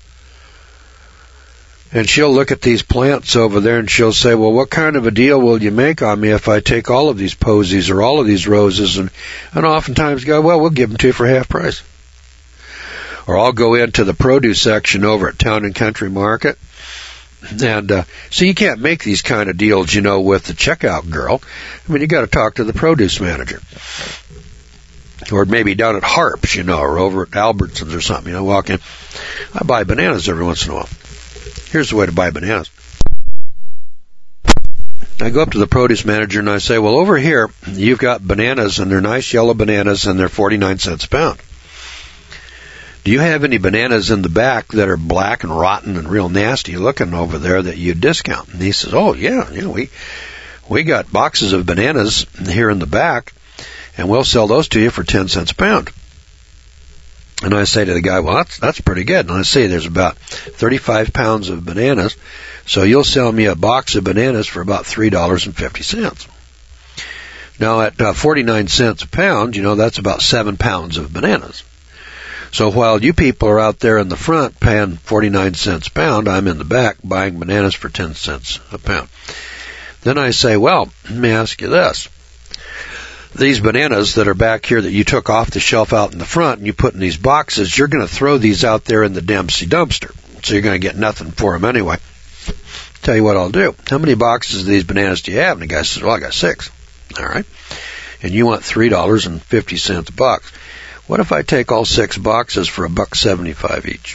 And she'll look at these plants over there and she'll say, well, what kind of a deal will you make on me if I take all of these posies or all of these roses? And, and oftentimes go, well, we'll give them to you for half price. Or I'll go into the produce section over at Town and Country Market. And uh, so you can't make these kind of deals, you know, with the checkout girl. I mean, you got to talk to the produce manager. Or maybe down at Harps, you know, or over at Albertsons or something, you know, walk in. I buy bananas every once in a while. Here's the way to buy bananas. I go up to the produce manager and I say, well, over here, you've got bananas, and they're nice yellow bananas, and they're forty-nine cents a pound. Do you have any bananas in the back that are black and rotten and real nasty looking over there that you discount? And he says, oh, yeah, you know, we, we got boxes of bananas here in the back, and we'll sell those to you for ten cents a pound. And I say to the guy, well, that's, that's pretty good. And I say there's about thirty-five pounds of bananas, so you'll sell me a box of bananas for about three dollars and fifty cents. Now, at uh, forty-nine cents a pound, you know, that's about seven pounds of bananas. So while you people are out there in the front paying forty-nine cents a pound, I'm in the back buying bananas for ten cents a pound. Then I say, well, let me ask you this. These bananas that are back here that you took off the shelf out in the front and you put in these boxes, you're going to throw these out there in the Dempsey dumpster. So you're going to get nothing for them anyway. Tell you what I'll do. How many boxes of these bananas do you have? And the guy says, well, I got six. All right. And you want three dollars and fifty cents a box. What if I take all six boxes for a buck seventy-five each?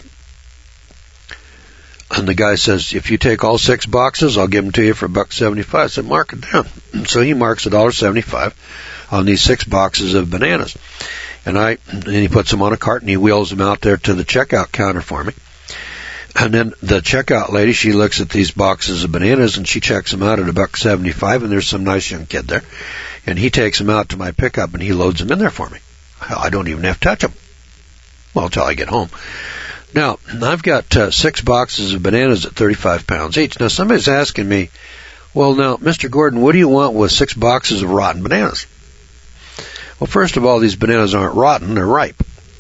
And the guy says, if you take all six boxes, I'll give them to you for a buck seventy-five. I said, mark it down. So he marks a dollar seventy-five on these six boxes of bananas. And I, and he puts them on a cart and he wheels them out there to the checkout counter for me. And then the checkout lady, she looks at these boxes of bananas and she checks them out at a buck seventy-five, and there's some nice young kid there. And he takes them out to my pickup and he loads them in there for me. I don't even have to touch them. Well, until I get home. Now, I've got uh, six boxes of bananas at thirty-five pounds each. Now, somebody's asking me, well, now, Mister Gordon, what do you want with six boxes of rotten bananas? Well, first of all, these bananas aren't rotten, they're ripe.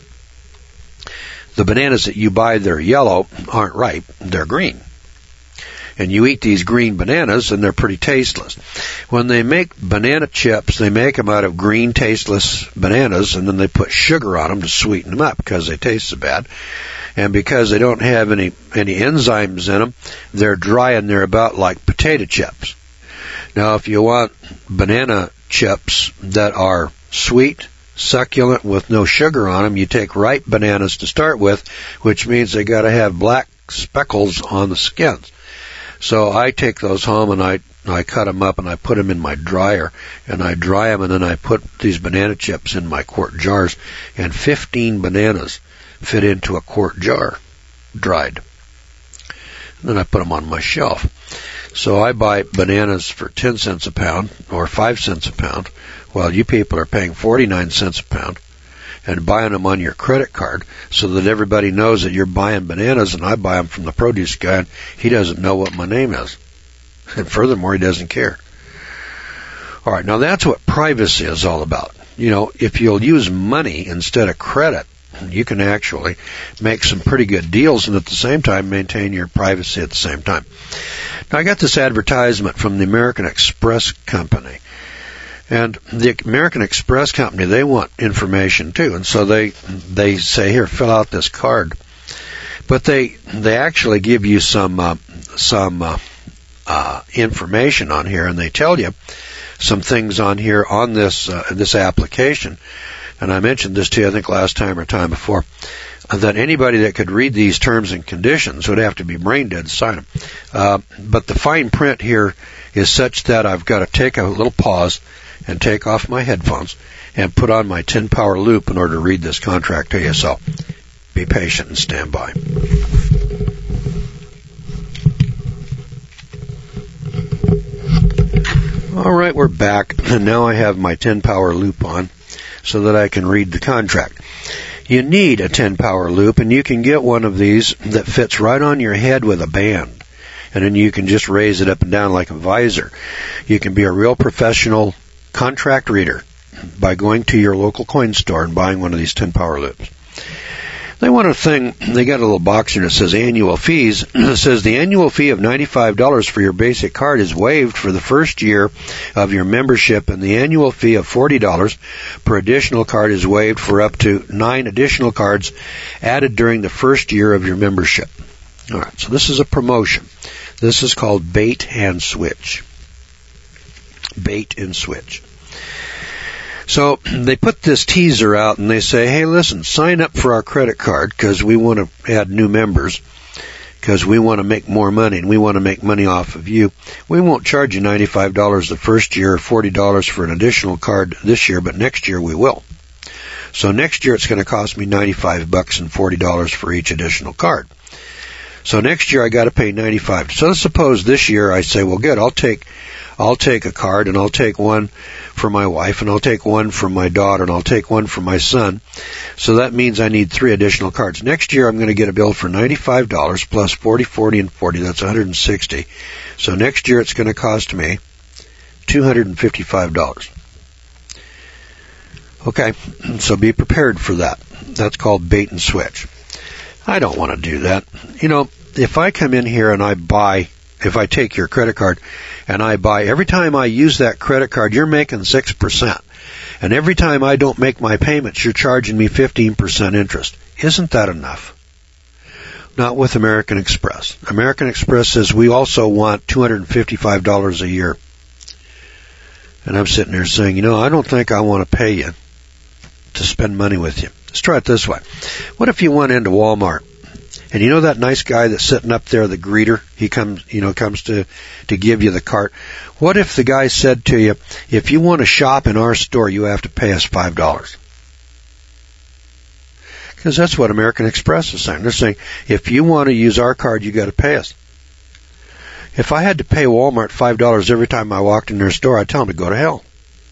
The bananas that you buy that are yellow aren't ripe, they're green. And you eat these green bananas, and they're pretty tasteless. When they make banana chips, they make them out of green, tasteless bananas, and then they put sugar on them to sweeten them up because they taste so bad. And because they don't have any, any enzymes in them, they're dry and they're about like potato chips. Now, if you want banana chips that are sweet, succulent, with no sugar on them, you take ripe bananas to start with, which means they got to have black speckles on the skins. So I take those home and I I cut them up and I put them in my dryer and I dry them, and then I put these banana chips in my quart jars, and fifteen bananas fit into a quart jar, dried. And then I put them on my shelf. So I buy bananas for ten cents a pound or five cents a pound, while you people are paying forty-nine cents a pound and buying them on your credit card so that everybody knows that you're buying bananas, and I buy them from the produce guy and he doesn't know what my name is. And furthermore, he doesn't care. All right, now that's what privacy is all about. You know, if you'll use money instead of credit, you can actually make some pretty good deals and at the same time maintain your privacy at the same time. Now, I got this advertisement from the American Express Company. And the American Express Company, they want information too. And so they they say, here, fill out this card. But they they actually give you some uh, some uh, uh, information on here, and they tell you some things on here on this uh, this application. And I mentioned this to you, I think, last time or time before, that anybody that could read these terms and conditions would have to be brain dead to sign them. Uh, but the fine print here is such that I've got to take a little pause and take off my headphones and put on my ten power loop in order to read this contract to you. So be patient and stand by. All right, we're back, and now I have my ten power loop on so that I can read the contract. You need a ten power loop, and you can get one of these that fits right on your head with a band. And then you can just raise it up and down like a visor. You can be a real professional contract reader by going to your local coin store and buying one of these ten power loops. They want a thing, they got a little box here that says annual fees. It says the annual fee of ninety-five dollars for your basic card is waived for the first year of your membership, and the annual fee of forty dollars per additional card is waived for up to nine additional cards added during the first year of your membership. All right, so this is a promotion. This is called Bait and Switch. Bait and Switch. So they put this teaser out and they say, hey, listen, sign up for our credit card because we want to add new members, because we want to make more money and we want to make money off of you. We won't charge you ninety-five dollars the first year, forty dollars for an additional card this year, but next year we will. So next year it's going to cost me ninety-five bucks and forty dollars for each additional card. So next year I got to pay ninety-five. So let's suppose this year I say, well, good, I'll take I'll take a card, and I'll take one for my wife, and I'll take one for my daughter, and I'll take one for my son. So that means I need three additional cards. Next year I'm going to get a bill for ninety-five dollars plus forty, forty, and forty. That's one hundred sixty. So next year it's going to cost me two hundred fifty-five dollars. Okay, so be prepared for that. That's called bait and switch. I don't want to do that. You know, if I come in here and I buy, if I take your credit card and I buy, every time I use that credit card, you're making six percent. And every time I don't make my payments, you're charging me fifteen percent interest. Isn't that enough? Not with American Express. American Express says we also want two hundred fifty-five dollars a year. And I'm sitting there saying, you know, I don't think I want to pay you to spend money with you. Let's try it this way. What if you went into Walmart, and you know that nice guy that's sitting up there, the greeter, he comes, you know, comes to, to give you the cart. What if the guy said to you, if you want to shop in our store, you have to pay us five dollars? Because that's what American Express is saying. They're saying, if you want to use our card, you got to pay us. If I had to pay Walmart five dollars every time I walked in their store, I'd tell them to go to hell.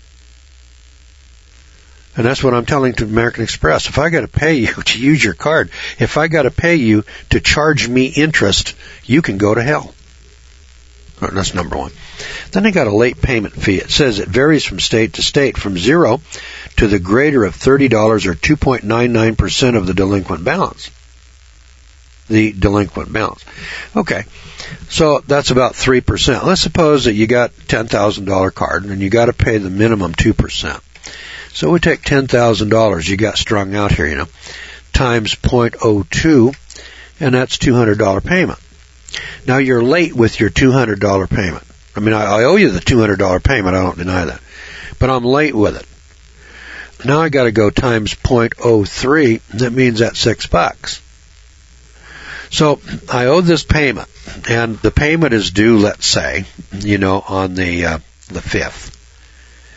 And that's what I'm telling to American Express. If I got to pay you to use your card, if I got to pay you to charge me interest, you can go to hell. Right, that's number one. Then they got a late payment fee. It says it varies from state to state, from zero to the greater of thirty dollars or two point nine nine percent of the delinquent balance. The delinquent balance. Okay, so that's about three percent. Let's suppose that you got a ten thousand dollars card and you got to pay the minimum two percent. So we take ten thousand dollars you got strung out here, you know, times zero point zero two, and that's two hundred dollars payment. Now you're late with your two hundred dollars payment. I mean, I, I owe you the two hundred dollars payment, I don't deny that. But I'm late with it. Now I got to go times zero point zero three, that means that's six bucks. So I owe this payment, and the payment is due, let's say, you know, on the uh, the fifth.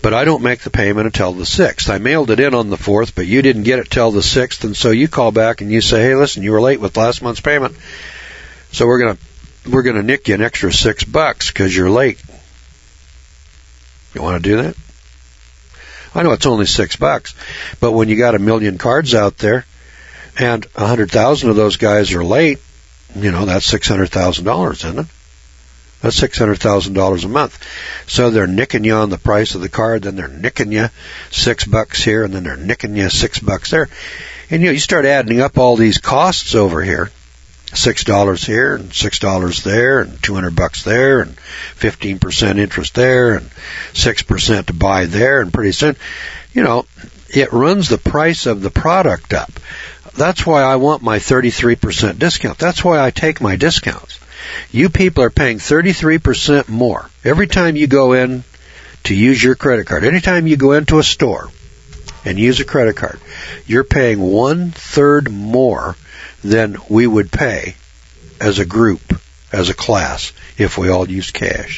but I don't make the payment until the sixth. I mailed it in on the fourth, but you didn't get it till the sixth, and so you call back and you say, hey, listen, you were late with last month's payment, so we're going to we're going to nick you an extra six bucks because you're late. You want to do that? I know it's only six bucks, but when you got a million cards out there and a hundred thousand of those guys are late, you know, that's six hundred thousand dollars, isn't it? That's six hundred thousand dollars a month. So they're nicking you on the price of the card, then they're nicking you six bucks here, and then they're nicking you six bucks there. And, you know, you start adding up all these costs over here. Six dollars here, and six dollars there, and two hundred bucks there, and fifteen percent interest there, and six percent to buy there, and pretty soon, you know, it runs the price of the product up. That's why I want my thirty-three percent discount. That's why I take my discounts. You people are paying thirty-three percent more every time you go in to use your credit card. Anytime you go into a store and use a credit card, you're paying one-third more than we would pay as a group, as a class, if we all used cash.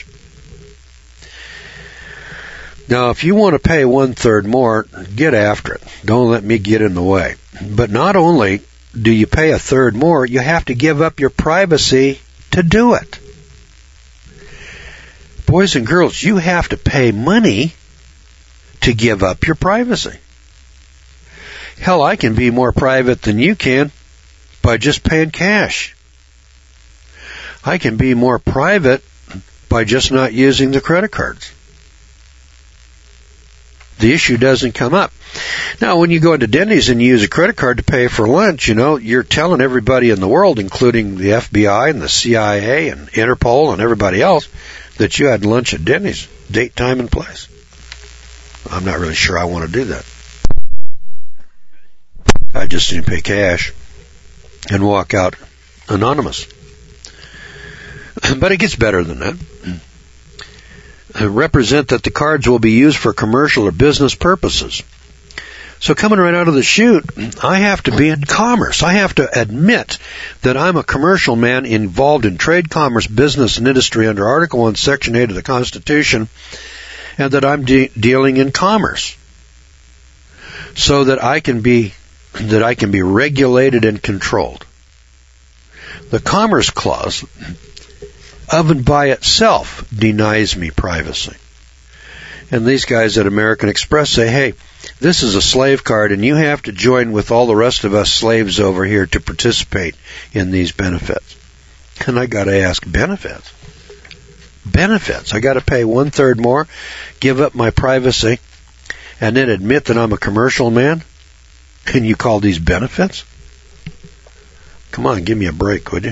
Now, if you want to pay one-third more, get after it. Don't let me get in the way. But not only do you pay a third more, you have to give up your privacy to do it. Boys and girls, you have to pay money to give up your privacy. Hell, I can be more private than you can by just paying cash. I can be more private by just not using the credit cards. The issue doesn't come up. Now, when you go into Denny's and you use a credit card to pay for lunch, you know, you're telling everybody in the world, including the F B I and the C I A and Interpol and everybody else, that you had lunch at Denny's, date, time, and place. I'm not really sure I want to do that. I just didn't pay cash and walk out anonymous. But it gets better than that. Represent that the cards will be used for commercial or business purposes. So coming right out of the chute, I have to be in commerce. I have to admit that I'm a commercial man involved in trade, commerce, business, and industry under Article one, Section eight of the Constitution, and that I'm de- dealing in commerce, so that I can be that I can be regulated and controlled. The Commerce Clause, of and by itself, denies me privacy. And these guys at American Express say, hey, this is a slave card, and you have to join with all the rest of us slaves over here to participate in these benefits. And I got to ask, benefits? Benefits. I got to pay one-third more, give up my privacy, and then admit that I'm a commercial man? And you call these benefits? Come on, give me a break, would you?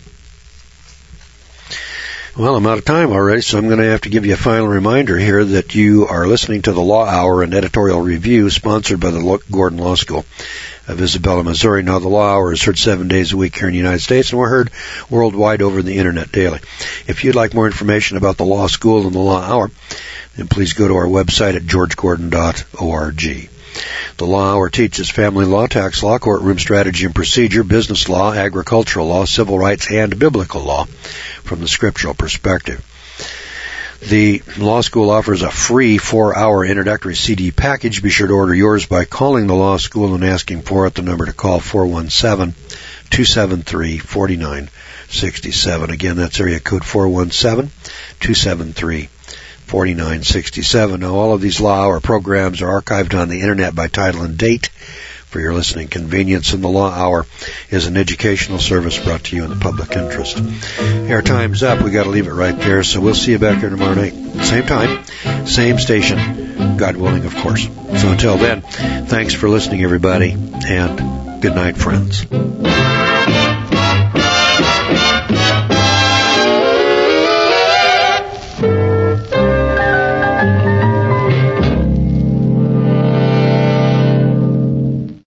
Well, I'm out of time already, so I'm going to have to give you a final reminder here that you are listening to the Law Hour, an editorial review sponsored by the Gordon Law School of Isabella, Missouri. Now, the Law Hour is heard seven days a week here in the United States, and we're heard worldwide over the Internet daily. If you'd like more information about the Law School and the Law Hour, then please go to our website at george gordon dot org. The Law Hour teaches family law, tax law, courtroom strategy and procedure, business law, agricultural law, civil rights, and biblical law from the scriptural perspective. The Law School offers a free four-hour introductory C D package. Be sure to order yours by calling the Law School and asking for it. The number to call, four one seven, two seven three, four nine six seven. Again, that's area code four one seven, two seven three, four nine six seven. Now, all of these Law Hour programs are archived on the Internet by title and date for your listening convenience, and the Law Hour is an educational service brought to you in the public interest. Our time's up. We got to leave it right there, so we'll see you back here tomorrow night. Same time, same station, God willing, of course. So until then, thanks for listening, everybody, and good night, friends.